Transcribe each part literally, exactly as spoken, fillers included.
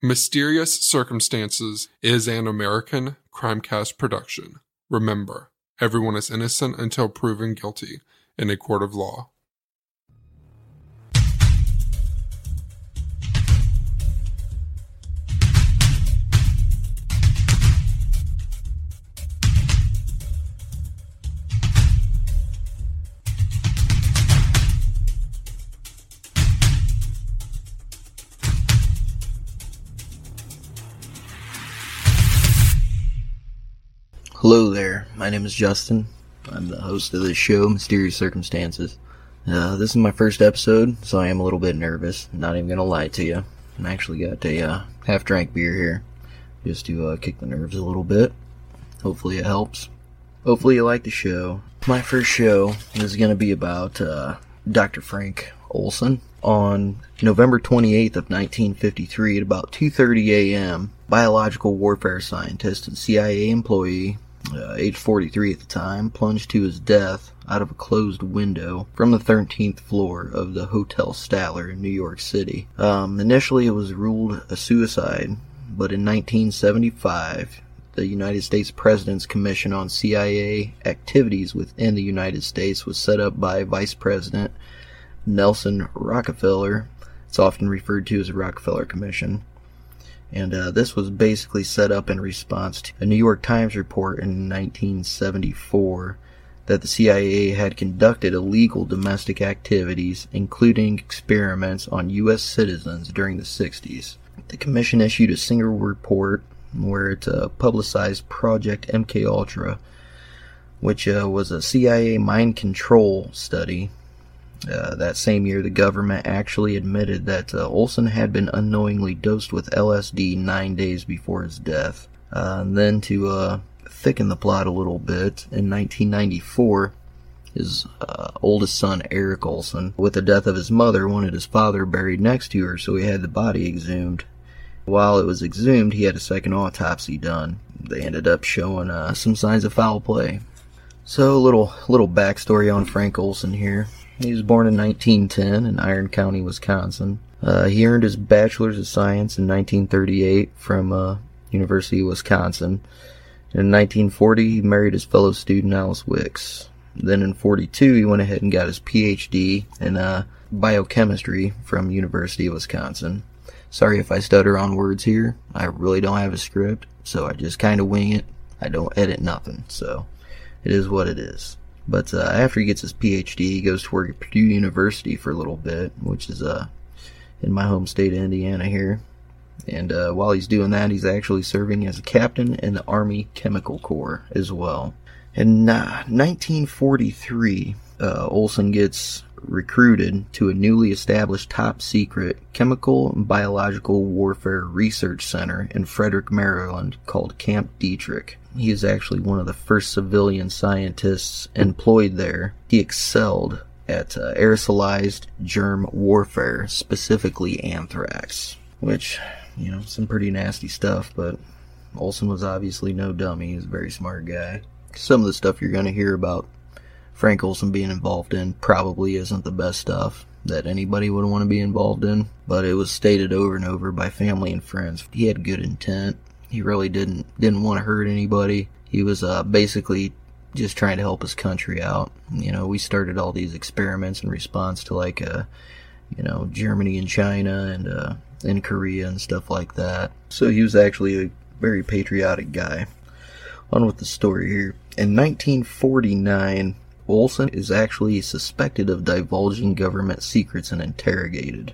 Mysterious Circumstances is an American Crimecast production. Remember, everyone is innocent until proven guilty in a court of law. Hello there, my name is Justin. I'm the host of this show, Mysterious Circumstances. Uh, this is my first episode, so I am a little bit nervous. Not even gonna lie to you. I actually got a uh, half-drank beer here, just to uh, kick the nerves a little bit. Hopefully it helps. Hopefully you like the show. My first show is gonna be about uh, Doctor Frank Olson. On November twenty-eighth of nineteen fifty-three at about two thirty a.m., biological warfare scientist and C I A employee, Uh, age forty-three at the time, plunged to his death out of a closed window from the thirteenth floor of the Hotel Statler in New York City. Um, initially it was ruled a suicide, but in nineteen seventy-five, the United States President's Commission on C I A Activities within the United States was set up by Vice President Nelson Rockefeller. It's often referred to as the Rockefeller Commission. And uh, this was basically set up in response to a New York Times report in nineteen seventy-four that the C I A had conducted illegal domestic activities, including experiments on U S citizens during the sixties. The commission issued a single report where it uh, publicized Project M K Ultra, which uh, was a C I A mind control study. Uh, that same year, the government actually admitted that uh, Olson had been unknowingly dosed with L S D nine days before his death. Uh, and then to uh, thicken the plot a little bit, in nineteen ninety-four, his uh, oldest son, Eric Olson, with the death of his mother, wanted his father buried next to her, so he had the body exhumed. While it was exhumed, he had a second autopsy done. They ended up showing uh, some signs of foul play. So, a little, little backstory on Frank Olson here. He was born in nineteen ten in Iron County, Wisconsin. Uh, he earned his Bachelor's of Science in nineteen thirty-eight from uh, University of Wisconsin. In nineteen forty, he married his fellow student Alice Wicks. Then in forty-two, he went ahead and got his P H D in uh, biochemistry from University of Wisconsin. Sorry if I stutter on words here. I really don't have a script, so I just kind of wing it. I don't edit nothing, so it is what it is. But uh, after he gets his P H D, he goes to work at Purdue University for a little bit, which is uh, in my home state of Indiana here. And uh, while he's doing that, he's actually serving as a captain in the Army Chemical Corps as well. In uh, nineteen forty-three, uh, Olson gets recruited to a newly established top-secret chemical and biological warfare research center in Frederick, Maryland, called Camp Detrick. He is actually one of the first civilian scientists employed there. He excelled at uh, aerosolized germ warfare, specifically anthrax, which, you know, some pretty nasty stuff, but Olson was obviously no dummy. He was a very smart guy. Some of the stuff you're going to hear about Frank Olson being involved in probably isn't the best stuff that anybody would want to be involved in, but it was stated over and over by family and friends. He had good intent. He really didn't didn't want to hurt anybody. He was uh, basically just trying to help his country out. You know, we started all these experiments in response to, like, uh, you know, Germany and China and uh, and Korea and stuff like that. So he was actually a very patriotic guy. On with the story here. In nineteen forty-nine, Olson is actually suspected of divulging government secrets and interrogated.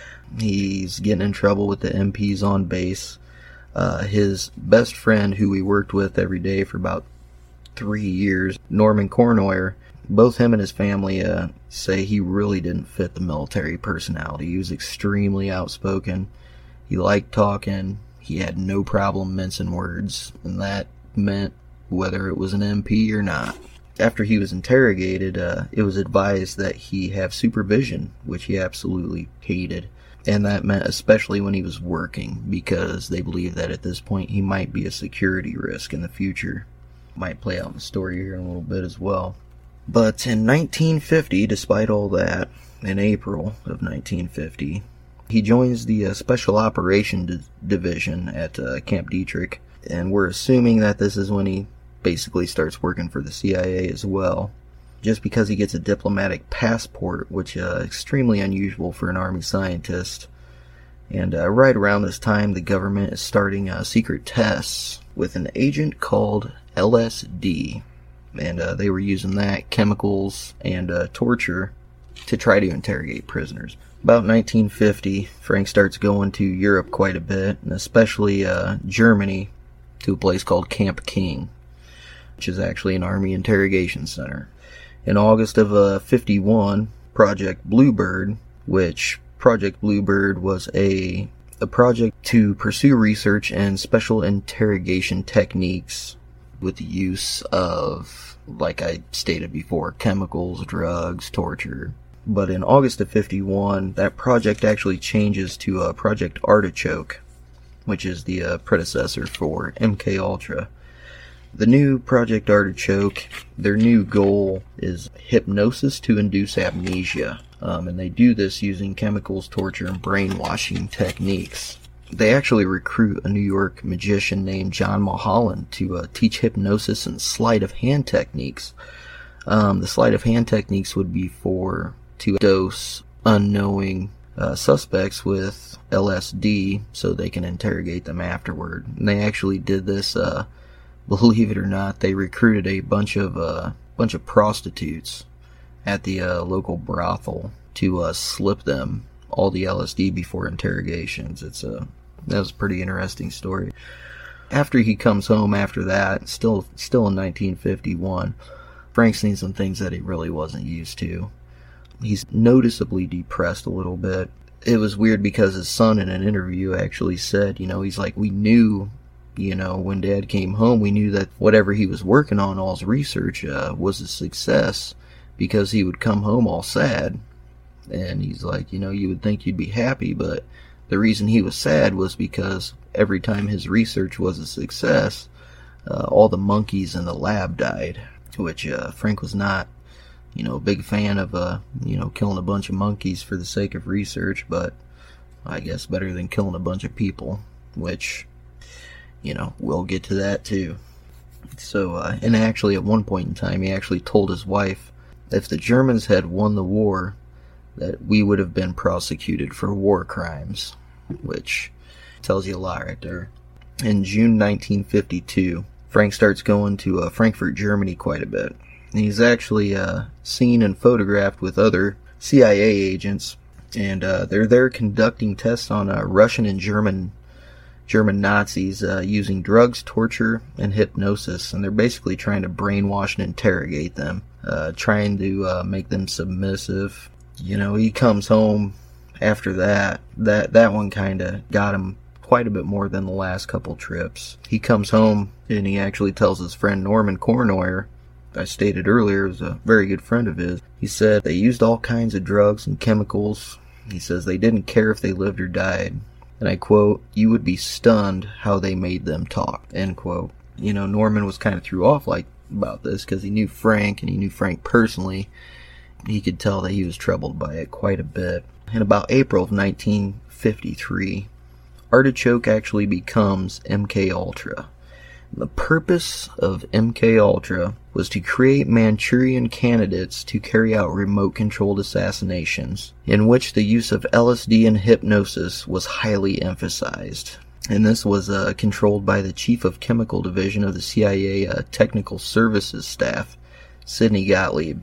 He's getting in trouble with the M Ps on base. Uh, his best friend, who he worked with every day for about three years, Norman Cornoyer, both him and his family uh, say he really didn't fit the military personality. He was extremely outspoken. He liked talking. He had no problem mincing words, and that meant whether it was an M P or not. After he was interrogated, uh, it was advised that he have supervision, which he absolutely hated. And that meant especially when he was working, because they believed that at this point he might be a security risk in the future. Might play out in the story here in a little bit as well. But in nineteen fifty, despite all that, in April of nineteen fifty, He joins the uh, Special Operation D- Division at uh, Camp Detrick, and we're assuming that this is when he basically starts working for the C I A as well, just because he gets a diplomatic passport, which is uh, extremely unusual for an Army scientist. And uh, right around this time, the government is starting uh, secret tests with an agent called L S D, and uh, they were using that, chemicals, and uh, torture to try to interrogate prisoners. About nineteen fifty, Frank starts going to Europe quite a bit, and especially uh, Germany, to a place called Camp King, which is actually an Army interrogation center. In August of uh, fifty-one, Project Bluebird, which Project Bluebird was a, a project to pursue research and special interrogation techniques with the use of, like I stated before, chemicals, drugs, torture. But in August of fifty-one, that project actually changes to uh, Project Artichoke, which is the uh, predecessor for M K Ultra. The new Project Artichoke, their new goal is hypnosis to induce amnesia, um, and they do this using chemicals, torture, and brainwashing techniques. They actually recruit a New York magician named John Mulholland to uh, teach hypnosis and sleight of hand techniques. Um, the sleight of hand techniques would be for to dose unknowing uh, suspects with L S D so they can interrogate them afterward. And they actually did this, uh, believe it or not, they recruited a bunch of uh, bunch of prostitutes at the uh, local brothel to uh, slip them all the L S D before interrogations. It's a that was a pretty interesting story. After he comes home after that, still still in nineteen fifty-one, Frank's seen some things that he really wasn't used to. He's noticeably depressed a little bit. It was weird because his son in an interview actually said, you know, he's like, we knew, you know, when Dad came home, we knew that whatever he was working on, all his research, uh, was a success, because he would come home all sad. And he's like, you know, you would think you'd be happy, but the reason he was sad was because every time his research was a success, uh, all the monkeys in the lab died, which uh, Frank was not, you know, a big fan of, uh, you know, killing a bunch of monkeys for the sake of research, but I guess better than killing a bunch of people, which, you know, we'll get to that too. So, uh, and actually at one point in time, he actually told his wife, if the Germans had won the war, that we would have been prosecuted for war crimes, which tells you a lot right there. In June nineteen fifty-two, Frank starts going to uh, Frankfurt, Germany quite a bit. And he's actually uh, seen and photographed with other C I A agents, and uh, they're there conducting tests on uh, Russian and German German Nazis uh, using drugs, torture, and hypnosis, and they're basically trying to brainwash and interrogate them, uh, trying to uh, make them submissive. You know, he comes home after that. That that one kind of got him quite a bit more than the last couple trips. He comes home and he actually tells his friend Norman Korneuer, I stated earlier, is a very good friend of his. He said they used all kinds of drugs and chemicals. He says they didn't care if they lived or died. And I quote, "You would be stunned how they made them talk," end quote. You know, Norman was kind of threw off like about this because he knew Frank and he knew Frank personally. He could tell that he was troubled by it quite a bit. In about April of nineteen fifty-three, Artichoke actually becomes M K Ultra. The purpose of M K Ultra was to create Manchurian candidates to carry out remote-controlled assassinations, in which the use of L S D and hypnosis was highly emphasized. And this was uh, controlled by the Chief of Chemical Division of the C I A uh, Technical Services Staff, Sidney Gottlieb.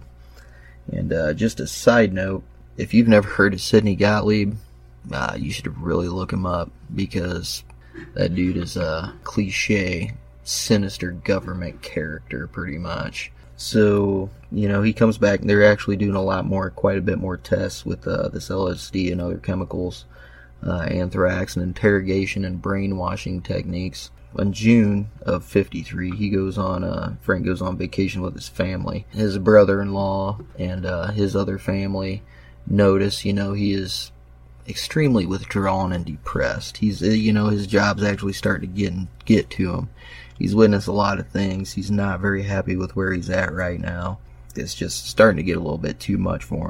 And uh, just a side note, if you've never heard of Sidney Gottlieb, uh, you should really look him up, because that dude is a cliche, sinister government character, pretty much. So, you know, he comes back, and they're actually doing a lot more, quite a bit more tests with uh, this L S D and other chemicals, uh, anthrax, and interrogation and brainwashing techniques. In June of fifty-three, he goes on, uh, Frank goes on vacation with his family. His brother-in-law and uh, his other family notice, you know, he is extremely withdrawn and depressed. He's, you know, his job's actually starting to get get to him. He's witnessed a lot of things. He's not very happy with where he's at right now. It's just starting to get a little bit too much for him.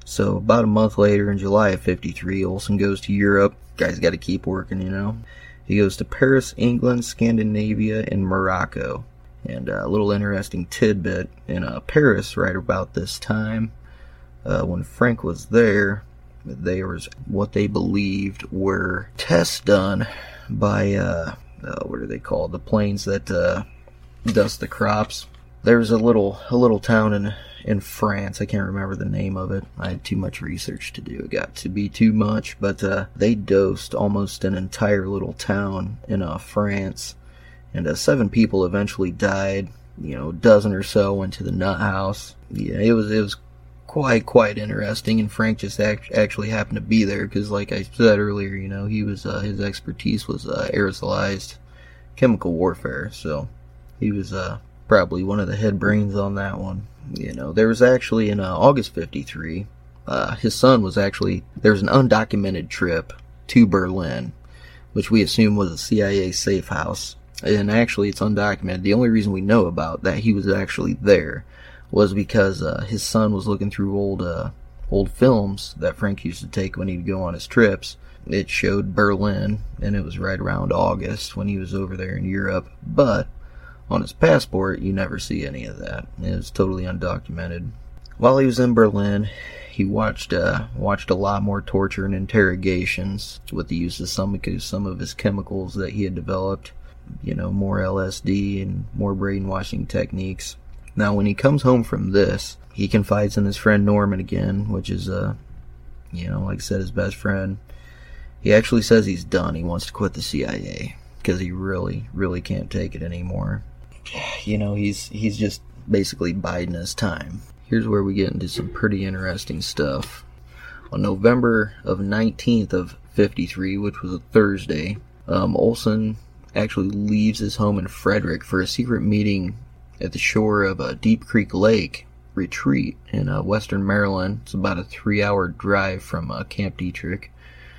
So about a month later, in July of fifty-three, Olson goes to Europe. Guy's got to keep working, you know. He goes to Paris, England, Scandinavia, and Morocco. And a little interesting tidbit, in uh, Paris, right about this time, uh, when Frank was there, there was what they believed were tests done by, uh, uh, what are they called? The planes that uh, dust the crops. There's a little a little town in in France. I can't remember the name of it. I had too much research to do. It got to be too much. But uh, they dosed almost an entire little town in uh, France. And uh, seven people eventually died. You know, a dozen or so went to the nut house. Yeah, it was it was quite, quite interesting. And Frank just act- actually happened to be there because, like I said earlier, you know, he was uh, his expertise was uh, aerosolized chemical warfare. So he was uh, probably one of the head brains on that one. You know, there was actually in uh, August fifty-three, uh, his son was actually, there was an undocumented trip to Berlin, which we assume was a C I A safe house. And actually, it's undocumented. The only reason we know about that he was actually there was because uh, his son was looking through old uh, old films that Frank used to take when he'd go on his trips. It showed Berlin, and it was right around August when he was over there in Europe. But on his passport, you never see any of that. It was totally undocumented. While he was in Berlin, he watched uh, watched a lot more torture and interrogations with the use of some, some of his chemicals that he had developed. You know, more L S D and more brainwashing techniques. Now, when he comes home from this, he confides in his friend Norman again, which is, uh, you know, like I said, his best friend. He actually says he's done. He wants to quit the C I A because he really, really can't take it anymore. You know, he's he's just basically biding his time. Here's where we get into some pretty interesting stuff. On November of nineteenth of fifty-three, which was a Thursday, um, Olson actually leaves his home in Frederick for a secret meeting at the shore of a Deep Creek Lake retreat in uh, western Maryland. It's about a three-hour drive from uh, Camp Detrick.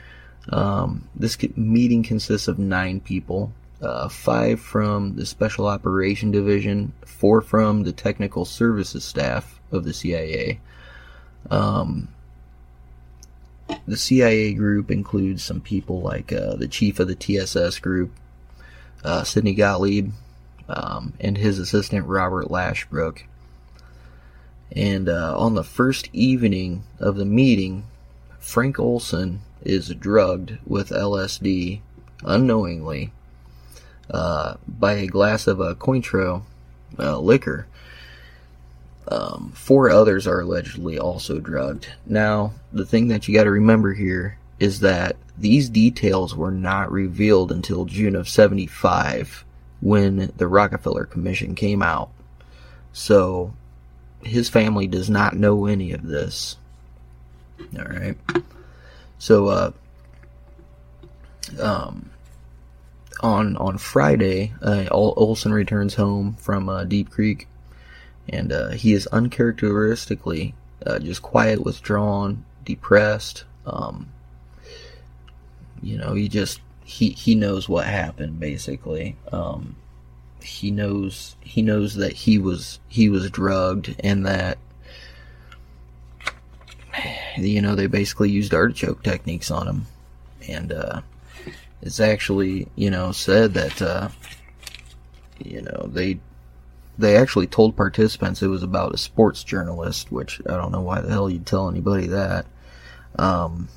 Um, this meeting consists of nine people. Uh, five from the Special Operation Division, four from the Technical Services staff of the C I A. Um, the C I A group includes some people like uh, the chief of the T S S group, uh, Sidney Gottlieb, um, and his assistant Robert Lashbrook. And uh, on the first evening of the meeting, Frank Olson is drugged with L S D unknowingly. Uh, by a glass of a uh, Cointreau uh, liquor. Um, four others are allegedly also drugged. Now, the thing that you got to remember here is that these details were not revealed until June of seventy-five, when the Rockefeller Commission came out. So, his family does not know any of this. Alright. So, uh, um, On on Friday, uh, Olson returns home from uh, Deep Creek, and uh, he is uncharacteristically uh, just quiet, withdrawn, depressed. Um, you know, he just he he knows what happened. Basically, um, he knows he knows that he was he was drugged, and that, you know, they basically used artichoke techniques on him, and uh, it's actually, you know, said that, uh, you know, they they actually told participants it was about a sports journalist, which I don't know why the hell you'd tell anybody that. Um,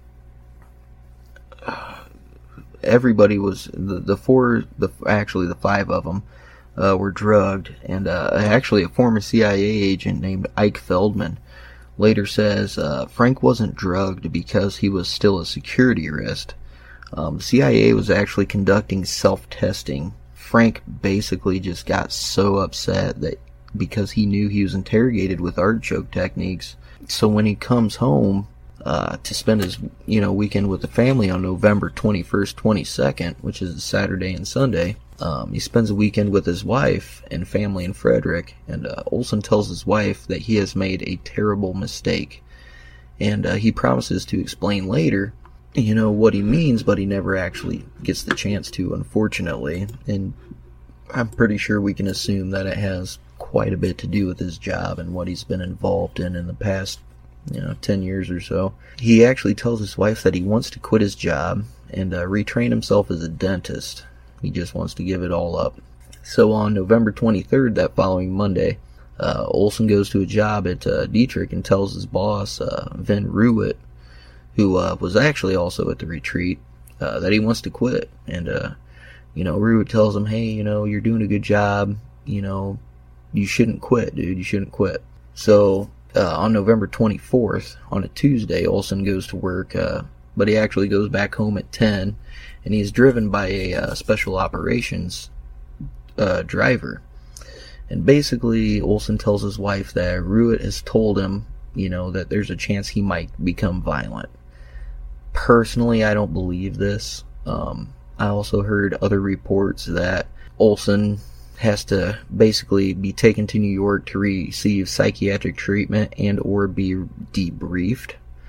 everybody was, the, the four, the actually the five of them uh, were drugged, and uh, actually a former C I A agent named Ike Feldman later says uh, Frank wasn't drugged because he was still a security risk. Um, C I A was actually conducting self-testing. Frank basically just got so upset that because he knew he was interrogated with artichoke techniques. So when he comes home uh, to spend his, you know, weekend with the family on November twenty-first, twenty-second, which is a Saturday and Sunday, um, he spends a weekend with his wife and family in Frederick. And uh, Olson tells his wife that he has made a terrible mistake, and uh, he promises to explain later, you know, what he means, but he never actually gets the chance to, unfortunately. And I'm pretty sure we can assume that it has quite a bit to do with his job and what he's been involved in in the past, you know, ten years or so. He actually tells his wife that he wants to quit his job and uh, retrain himself as a dentist. He just wants to give it all up. So on November twenty-third, that following Monday, uh, Olson goes to a job at uh, Dietrich and tells his boss, uh, Vin Ruitt, who uh, was actually also at the retreat, uh, that he wants to quit. And, uh, you know, Ruitt tells him, hey, you know, you're doing a good job. You know, you shouldn't quit, dude. You shouldn't quit. So uh, on November twenty-fourth, on a Tuesday, Olson goes to work, uh, but he actually goes back home at ten, and he's driven by a uh, special operations uh, driver. And basically, Olson tells his wife that Ruitt has told him, you know, that there's a chance he might become violent. Personally, I don't believe this. Um, I also heard other reports that Olson has to basically be taken to New York to receive psychiatric treatment and or be debriefed.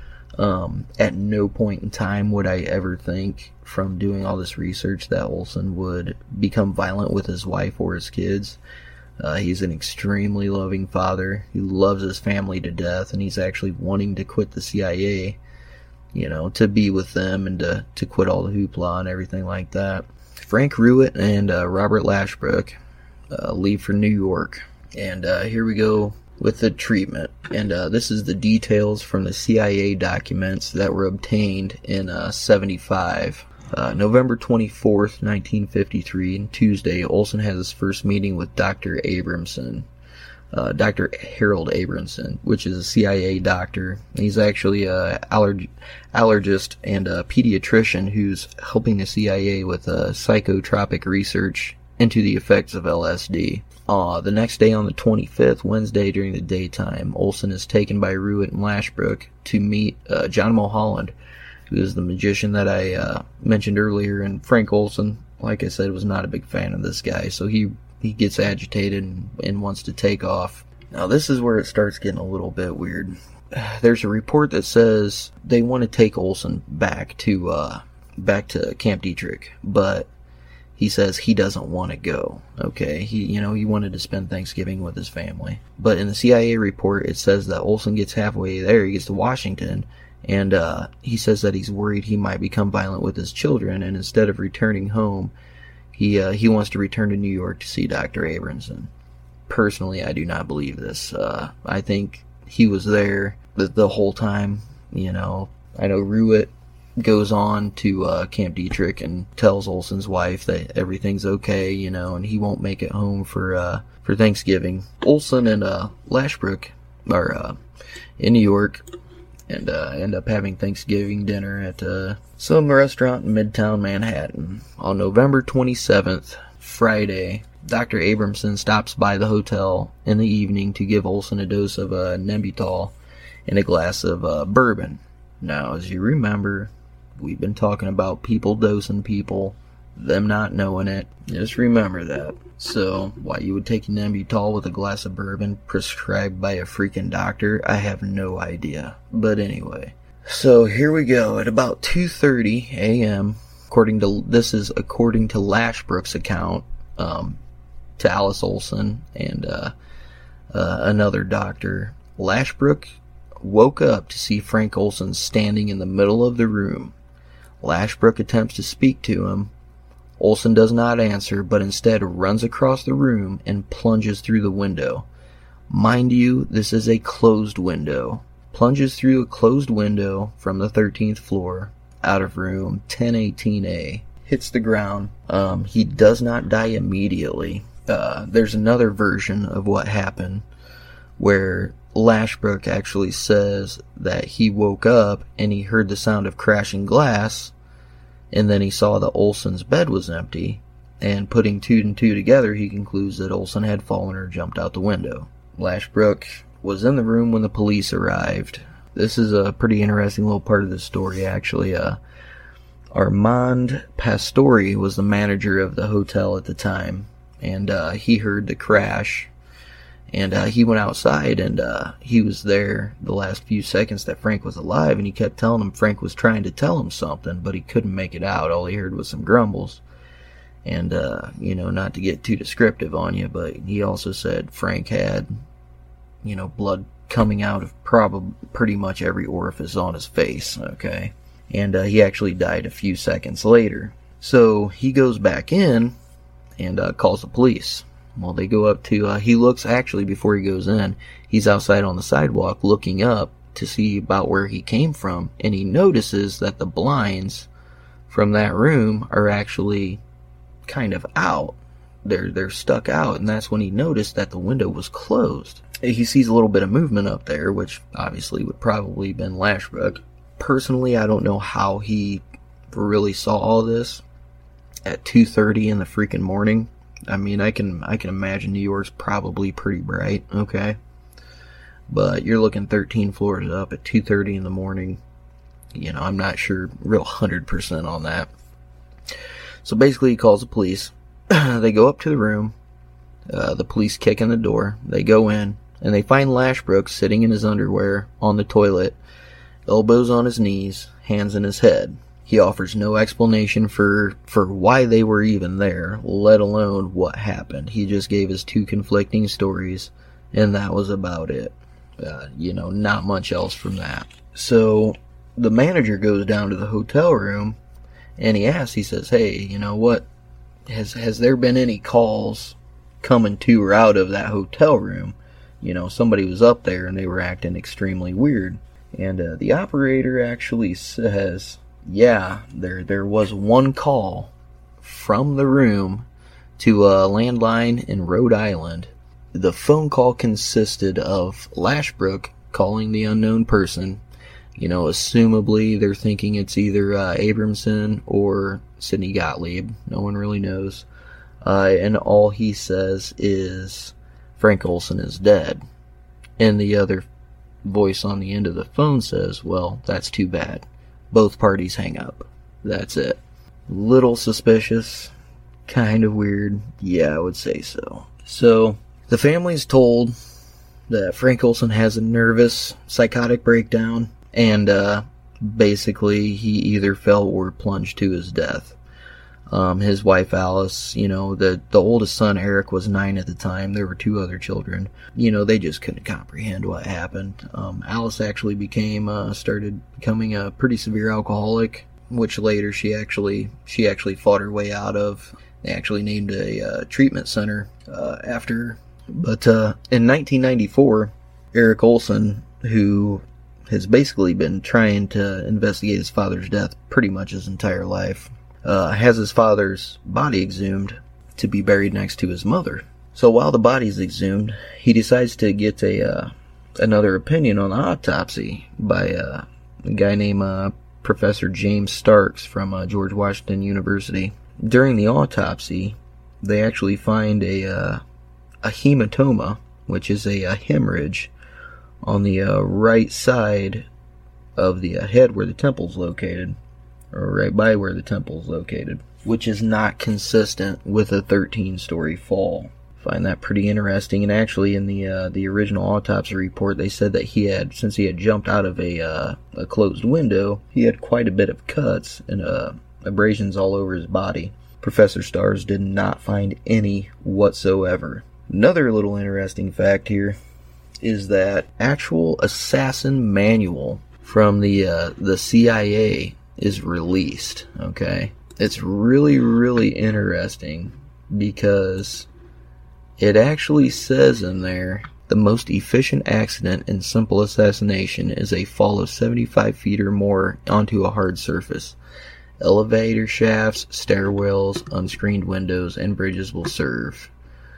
Um, at no point in time would I ever think, from doing all this research, that Olson would become violent with his wife or his kids. Uh, he's an extremely loving father. He loves his family to death, and he's actually wanting to quit the C I A, you know, to be with them and to, to quit all the hoopla and everything like that. Frank Ruitt and uh, Robert Lashbrook uh, leave for New York. And uh, here we go with the treatment. And uh, this is the details from the C I A documents that were obtained in uh, seventy-five. Uh, November twenty-fourth, nineteen fifty-three, and Tuesday, Olson has his first meeting with Doctor Abramson. Uh, Doctor Harold Abramson, which is a C I A doctor. He's actually a allerg- allergist and a pediatrician who's helping the C I A with uh, psychotropic research into the effects of L S D. Uh, the next day, on the twenty-fifth, Wednesday during the daytime, Olson is taken by Ruitt and Lashbrook to meet uh, John Mulholland, who is the magician that I uh, mentioned earlier. And Frank Olson, like I said, was not a big fan of this guy, so he he gets agitated and, and wants to take off. Now this is where it starts getting a little bit weird. There's a report that says they want to take Olson back to uh, back to Camp Dietrich, but he says he doesn't want to go. Okay, he you know he wanted to spend Thanksgiving with his family, but in the C I A report it says that Olson gets halfway there, he gets to Washington, and uh, he says that he's worried he might become violent with his children, and instead of returning home, he uh, he wants to return to New York to see Doctor Abramson. Personally, I do not believe this. Uh, I think he was there the, the whole time. You know, I know Ruitt goes on to uh, Camp Dietrich and tells Olson's wife that everything's okay, you know, and he won't make it home for uh, for Thanksgiving. Olson and uh, Lashbrook are uh, in New York and uh, end up having Thanksgiving dinner at uh, some restaurant in Midtown Manhattan. On November twenty-seventh, Friday, Doctor Abramson stops by the hotel in the evening to give Olson a dose of uh, Nembutal and a glass of uh, bourbon. Now, as you remember, we've been talking about people dosing people, them not knowing it. Just remember that. So, why you would take Nembutal with a glass of bourbon prescribed by a freaking doctor, I have no idea. But anyway. So, here we go. At about two thirty a.m., according to, this is according to Lashbrook's account, um, to Alice Olson and uh, uh, another doctor, Lashbrook woke up to see Frank Olson standing in the middle of the room. Lashbrook attempts to speak to him. Olson does not answer, but instead runs across the room and plunges through the window. Mind you, this is a closed window. Plunges through a closed window from the thirteenth floor, out of room ten eighteen A. Hits the ground. Um, he does not die immediately. Uh, there's another version of what happened where Lashbrook actually says that he woke up and he heard the sound of crashing glass, and then he saw that Olson's bed was empty, and putting two and two together, he concludes that Olson had fallen or jumped out the window. Lashbrook was in the room when the police arrived. This is a pretty interesting little part of the story, actually. Uh, Armand Pastori was the manager of the hotel at the time, and uh, he heard the crash. And uh, he went outside, and uh, he was there the last few seconds that Frank was alive, and he kept telling him Frank was trying to tell him something, but he couldn't make it out. All he heard was some grumbles. And, uh, you know, not to get too descriptive on you, but he also said Frank had, you know, blood coming out of probably pretty much every orifice on his face, okay? And uh, he actually died a few seconds later. So he goes back in and uh, calls the police. Well, they go up to, uh, he looks, actually, before he goes in, he's outside on the sidewalk looking up to see about where he came from, and he notices that the blinds from that room are actually kind of out. They're, they're stuck out, and that's when he noticed that the window was closed. He sees a little bit of movement up there, which obviously would probably have been Lashbrook. Personally, I don't know how he really saw all this at two thirty in the freaking morning. I mean, I can I can imagine New York's probably pretty bright, okay? But you're looking thirteen floors up at two thirty in the morning. You know, I'm not sure real one hundred percent on that. So basically he calls the police. They go up to the room. Uh, the police kick in the door. They go in, and they find Lashbrook sitting in his underwear on the toilet, elbows on his knees, hands in his head. He offers no explanation for, for why they were even there, let alone what happened. He just gave us two conflicting stories, and that was about it. Uh, you know, not much else from that. So the manager goes down to the hotel room, and he asks, he says, hey, you know what, has has there been any calls coming to or out of that hotel room? You know, somebody was up there, and they were acting extremely weird. And uh, the operator actually says, yeah, there there was one call from the room to a landline in Rhode Island. The phone call consisted of Lashbrook calling the unknown person. You know, assumably they're thinking it's either uh, Abramson or Sidney Gottlieb. No one really knows. Uh, and all he says is Frank Olson is dead. And the other voice on the end of the phone says, well, that's too bad. Both parties hang up. That's it. Little suspicious. Kind of weird. Yeah, I would say so. So, the family's told that Frank Olson has a nervous, psychotic breakdown, and uh, basically he either fell or plunged to his death. Um, his wife Alice, you know, the, the oldest son Eric was nine at the time. There were two other children. You know, they just couldn't comprehend what happened. Um, Alice actually became, uh, started becoming a pretty severe alcoholic, which later she actually, she actually fought her way out of. They actually named a uh, treatment center uh, after her. But uh, in nineteen ninety-four, Eric Olson, who has basically been trying to investigate his father's death pretty much his entire life, uh, has his father's body exhumed to be buried next to his mother. So while the body's exhumed, he decides to get a uh, another opinion on the autopsy by uh, a guy named uh, Professor James Starks from uh, George Washington University. During the autopsy, they actually find a uh, a hematoma, which is a, a hemorrhage on the uh, right side of the uh, head where the temple's located, or right by where the temple's located, which is not consistent with a thirteen-story fall. Find that pretty interesting. And actually, in the uh, the original autopsy report, they said that he had, since he had jumped out of a uh, a closed window, he had quite a bit of cuts and uh, abrasions all over his body. Professor Stars did not find any whatsoever. Another little interesting fact here is that actual assassin manual from the uh, the C I A is released. Okay, it's really really interesting because it actually says in there, the most efficient accident in simple assassination is a fall of seventy-five feet or more onto a hard surface. Elevator shafts, stairwells, unscreened windows, and bridges will serve.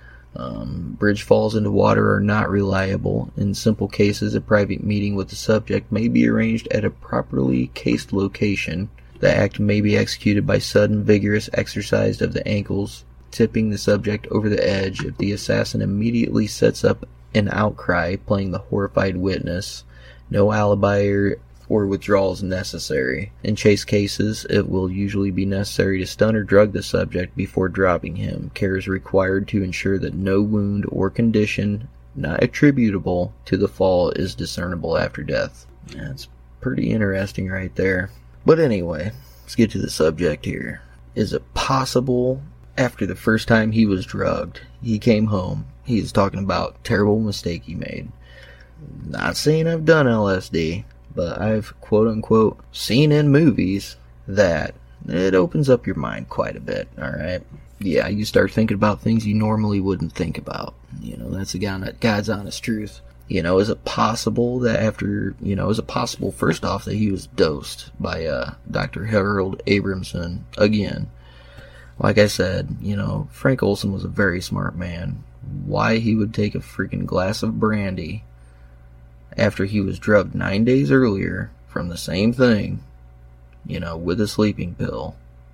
Um, bridge falls into water are not reliable. In simple cases, a private meeting with the subject may be arranged at a properly cased location. The act may be executed by sudden, vigorous exercise of the ankles, tipping the subject over the edge. If the assassin immediately sets up an outcry, playing the horrified witness, no alibi or, or withdrawal is necessary. In chase cases, it will usually be necessary to stun or drug the subject before dropping him. Care is required to ensure that no wound or condition not attributable to the fall is discernible after death. That's pretty interesting right there. But anyway, let's get to the subject here. Is it possible after the first time he was drugged, he came home, he is talking about terrible mistake he made. Not saying I've done L S D, but I've quote-unquote seen in movies that it opens up your mind quite a bit, alright? Yeah, you start thinking about things you normally wouldn't think about. You know, that's the God's honest truth. You know, is it possible that after, you know, is it possible, first off, that he was dosed by uh, Doctor Harold Abramson again? Like I said, you know, Frank Olson was a very smart man. Why he would take a freaking glass of brandy after he was drugged nine days earlier from the same thing, you know, with a sleeping pill,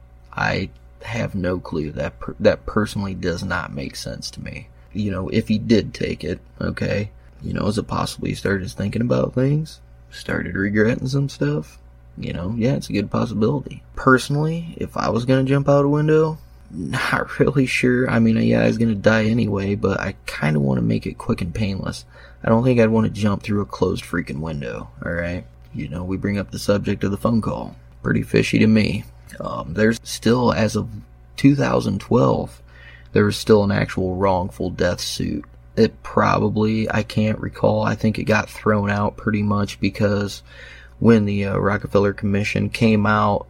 I have no clue. That per- that personally does not make sense to me. You know, if he did take it, okay, you know, is it possible he started thinking about things? Started regretting some stuff? You know, yeah, it's a good possibility. Personally, if I was going to jump out a window, not really sure. I mean, yeah, I was going to die anyway, but I kind of want to make it quick and painless. I don't think I'd want to jump through a closed freaking window, alright? You know, we bring up the subject of the phone call. Pretty fishy to me. Um, there's still, as of two thousand twelve, there was still an actual wrongful death suit. It probably, I can't recall, I think it got thrown out pretty much because when the uh, Rockefeller Commission came out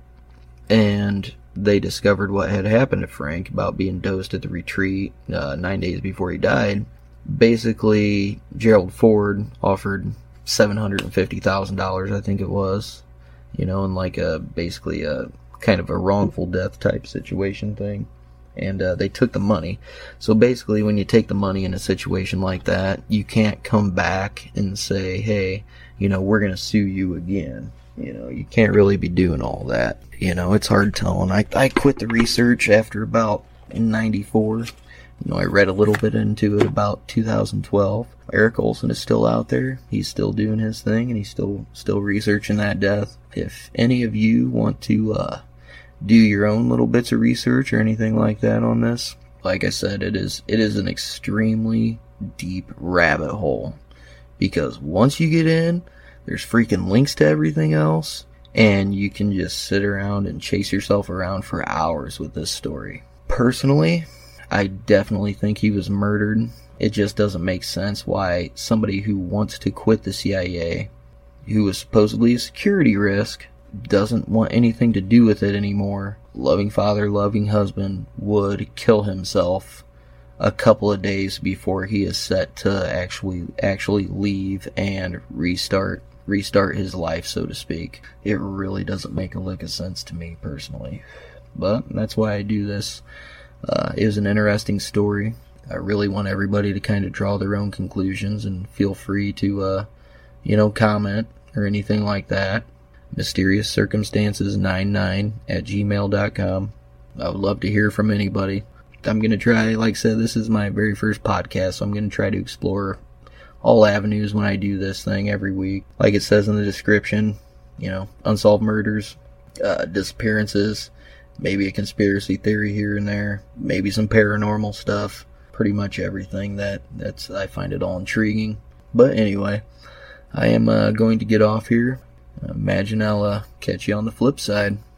and they discovered what had happened to Frank about being dosed at the retreat uh, nine days before he died, basically Gerald Ford offered seven hundred fifty thousand dollars, I think it was, you know, in like a, basically a kind of a wrongful death type situation thing. And uh, they took the money. So basically, when you take the money in a situation like that, you can't come back and say, hey, you know, we're going to sue you again. You know, you can't really be doing all that. You know, it's hard telling. I, I quit the research after about ninety-four. You know, I read a little bit into it about two thousand twelve. Eric Olson is still out there. He's still doing his thing, and he's still still researching that death. If any of you want to uh, do your own little bits of research or anything like that on this, like I said, it is it is an extremely deep rabbit hole. Because once you get in, there's freaking links to everything else, and you can just sit around and chase yourself around for hours with this story. Personally, I definitely think he was murdered. It just doesn't make sense why somebody who wants to quit the C I A, who was supposedly a security risk, doesn't want anything to do with it anymore. Loving father, loving husband, would kill himself a couple of days before he is set to actually actually leave and restart restart his life, so to speak. It really doesn't make a lick of sense to me personally. But that's why I do this. Uh, it was an interesting story. I really want everybody to kind of draw their own conclusions, and feel free to, uh, you know, comment or anything like that. mysterious circumstances ninety-nine at gmail dot com. I would love to hear from anybody. I'm going to try, like I said, this is my very first podcast, so I'm going to try to explore all avenues when I do this thing every week. Like it says in the description, you know, unsolved murders, uh, disappearances, maybe a conspiracy theory here and there, maybe some paranormal stuff, pretty much everything that that's I find it all intriguing. But anyway, I am uh, going to get off here. Imagine I'll uh, catch you on the flip side.